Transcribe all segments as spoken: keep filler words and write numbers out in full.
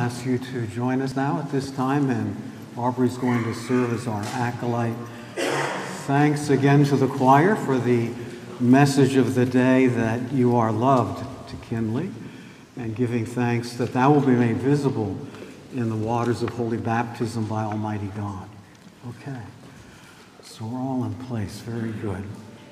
ask you to join us now at this time, and Aubrey's going to serve as our acolyte. Thanks again to the choir for the message of the day that you are loved to Kinley, and giving thanks that that will be made visible in the waters of holy baptism by Almighty God. Okay, so we're all in place. Very good.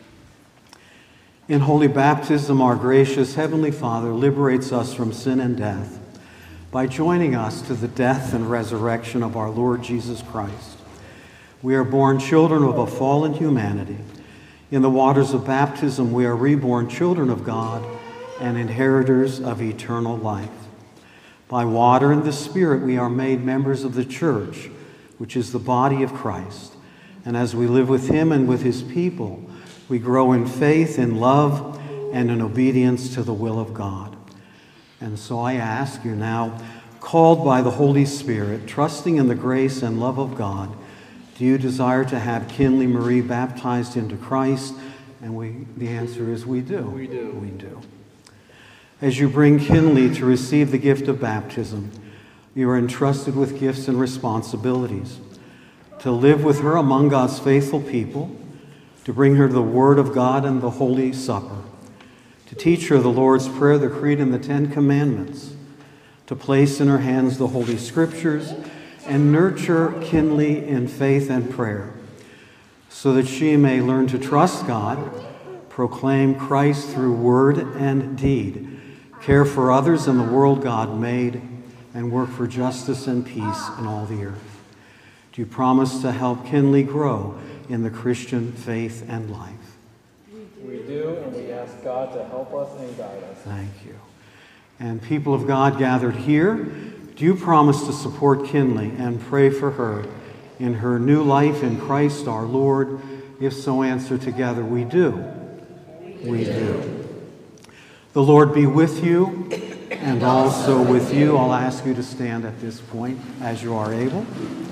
In holy baptism, our gracious Heavenly Father liberates us from sin and death by joining us to the death and resurrection of our Lord Jesus Christ. We are born children of a fallen humanity. In the waters of baptism, we are reborn children of God and inheritors of eternal life. By water and the Spirit, we are made members of the church, which is the body of Christ. And as we live with him and with his people, we grow in faith, in love, and in obedience to the will of God. And so I ask you now, called by the Holy Spirit, trusting in the grace and love of God, do you desire to have Kinley Marie baptized into Christ? And we, the answer is we do. We do. We do. As you bring Kinley to receive the gift of baptism, you are entrusted with gifts and responsibilities. To live with her among God's faithful people, to bring her the Word of God and the Holy Supper, to teach her the Lord's Prayer, the Creed, and the Ten Commandments, to place in her hands the Holy Scriptures, and nurture Kinley in faith and prayer, so that she may learn to trust God, proclaim Christ through word and deed, care for others in the world God made, and work for justice and peace in all the earth. Do you promise to help Kinley grow in the Christian faith and life? We do, and we ask God to help us and guide us. Thank you. And people of God gathered here, do you promise to support Kinley and pray for her in her new life in Christ our Lord? If so, answer together, we do. We do. The Lord be with you, and also with you. I'll ask you to stand at this point as you are able.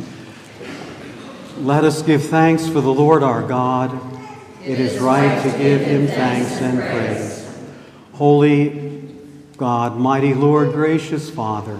Let us give thanks for the Lord our God. It is right to give him thanks and praise. Holy God, mighty Lord, gracious Father,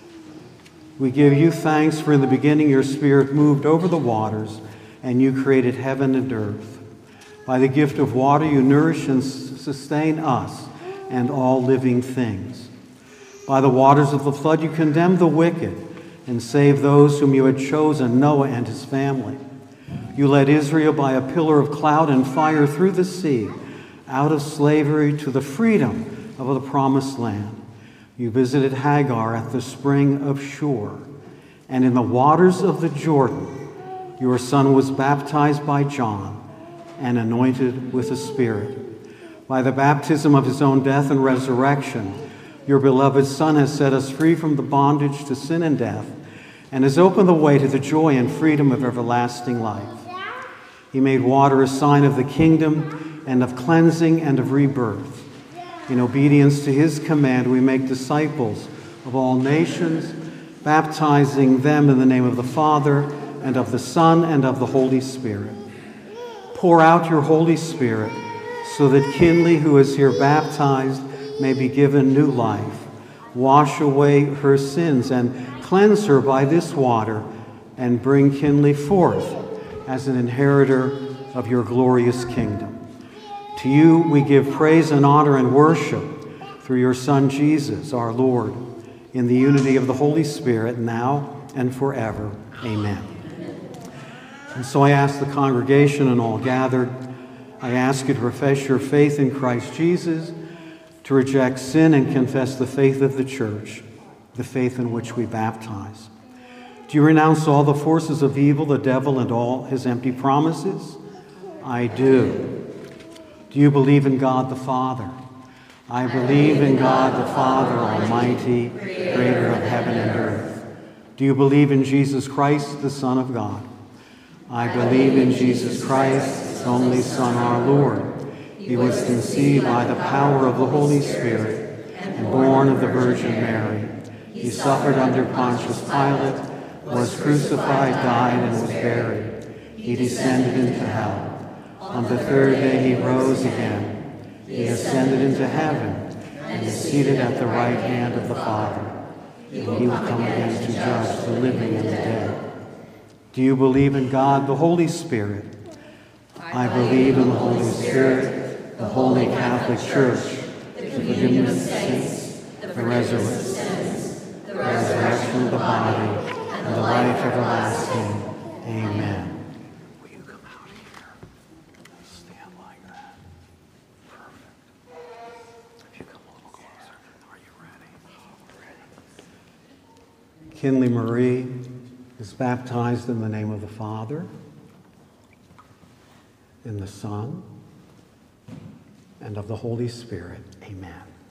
we give you thanks for in the beginning your Spirit moved over the waters and you created heaven and earth. By the gift of water you nourish and sustain us and all living things. By the waters of the flood you condemn the wicked and save those whom you had chosen, Noah and his family. You led Israel by a pillar of cloud and fire through the sea, out of slavery to the freedom of the promised land. You visited Hagar at the spring of Shur, and in the waters of the Jordan, your son was baptized by John and anointed with the Spirit. By the baptism of his own death and resurrection, your beloved Son has set us free from the bondage to sin and death, and has opened the way to the joy and freedom of everlasting life. He made water a sign of the kingdom and of cleansing and of rebirth. In obedience to his command, we make disciples of all nations, baptizing them in the name of the Father, and of the Son, and of the Holy Spirit. Pour out your Holy Spirit, so that Kinley, who is here baptized, may be given new life. Wash away her sins and cleanse her by this water, and bring Kinley forth as an inheritor of your glorious kingdom. To you we give praise and honor and worship through your Son Jesus, our Lord, in the unity of the Holy Spirit, now and forever. Amen. And so I ask the congregation and all gathered, I ask you to profess your faith in Christ Jesus, to reject sin and confess the faith of the church, the faith in which we baptize. Do you renounce all the forces of evil, the devil, and all his empty promises? I do. Do you believe in God the Father? I believe in God the Father Almighty, creator of heaven and earth. Do you believe in Jesus Christ, the Son of God? I believe in Jesus Christ, his only Son, our Lord. He was conceived by the power of the Holy Spirit and born of the Virgin Mary. He suffered under Pontius Pilate, was crucified, died, and was buried. He descended into hell. On the third day he rose again. He ascended into heaven and is seated at the right hand of the Father. and he will come again to judge the living and the dead. Do you believe in God, the Holy Spirit? I believe in the Holy Spirit, the Holy Catholic Church, the forgiveness of sins, the resurrection of sins, the resurrection of the body, and the life everlasting. Amen. Will you come out here? Stand like that. Perfect. If you come a little closer, are you ready? Ready. Kinley Marie is baptized in the name of the Father, in the Son, and of the Holy Spirit. Amen.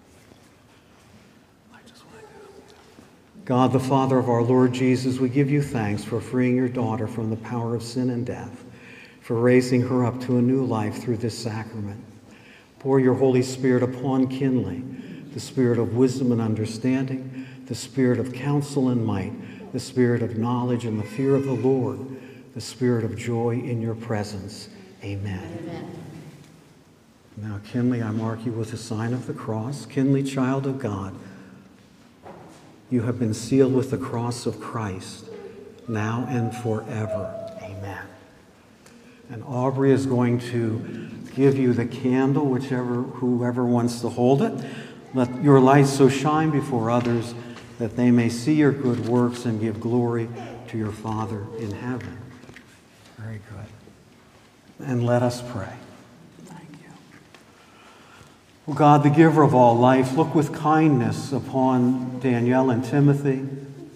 I just want to do. God, the Father of our Lord Jesus, we give you thanks for freeing your daughter from the power of sin and death, for raising her up to a new life through this sacrament. Pour your Holy Spirit upon Kinley, the spirit of wisdom and understanding, the spirit of counsel and might, the spirit of knowledge and the fear of the Lord, the spirit of joy in your presence. Amen. Amen. Now, Kinley, I mark you with the sign of the cross. Kinley, child of God, you have been sealed with the cross of Christ, now and forever. Amen. And Aubrey is going to give you the candle, whichever, whoever wants to hold it. Let your light so shine before others that they may see your good works and give glory to your Father in heaven. Very good. And let us pray. Thank you. O God, the giver of all life, look with kindness upon Danielle and Timothy.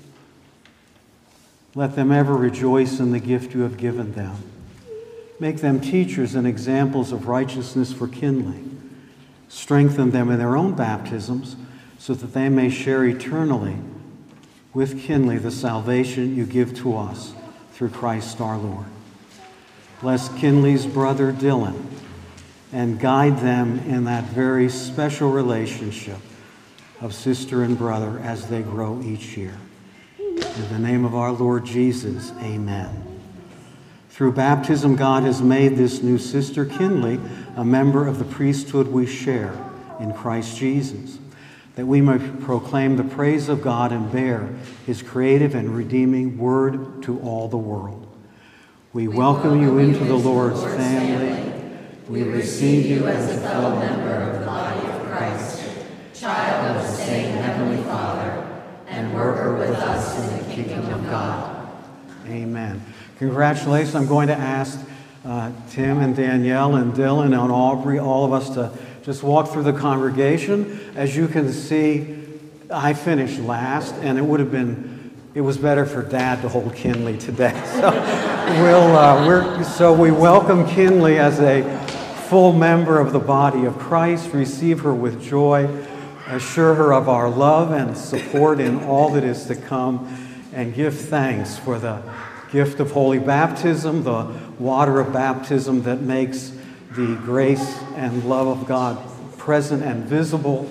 Let them ever rejoice in the gift you have given them. Make them teachers and examples of righteousness for Kinley. Strengthen them in their own baptisms so that they may share eternally with Kinley the salvation you give to us through Christ our Lord. Bless Kinley's brother Dylan and guide them in that very special relationship of sister and brother as they grow each year. In the name of our Lord Jesus, amen. Through baptism, God has made this new sister Kinley a member of the priesthood we share in Christ Jesus, that we may proclaim the praise of God and bear his creative and redeeming word to all the world. We, we welcome you into the Lord's family. We receive you as a fellow member of the body of Christ, child of the same Heavenly Father, and worker with us in the kingdom of God. Amen. Congratulations. I'm going to ask uh, Tim and Danielle and Dylan and Aubrey, all of us, to just walk through the congregation. As you can see, I finished last, and it would have been, it was better for Dad to hold Kinley today. So, we'll, uh, we're, so we welcome Kinley as a full member of the body of Christ. Receive her with joy. Assure her of our love and support in all that is to come, and give thanks for the gift of holy baptism, the water of baptism that makes the grace and love of God present and visible.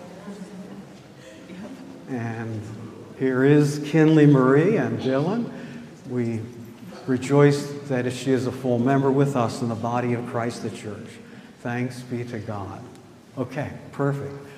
And here is Kinley Marie and Dylan. We rejoice that she is a full member with us in the body of Christ the Church. Thanks be to God. Okay, perfect.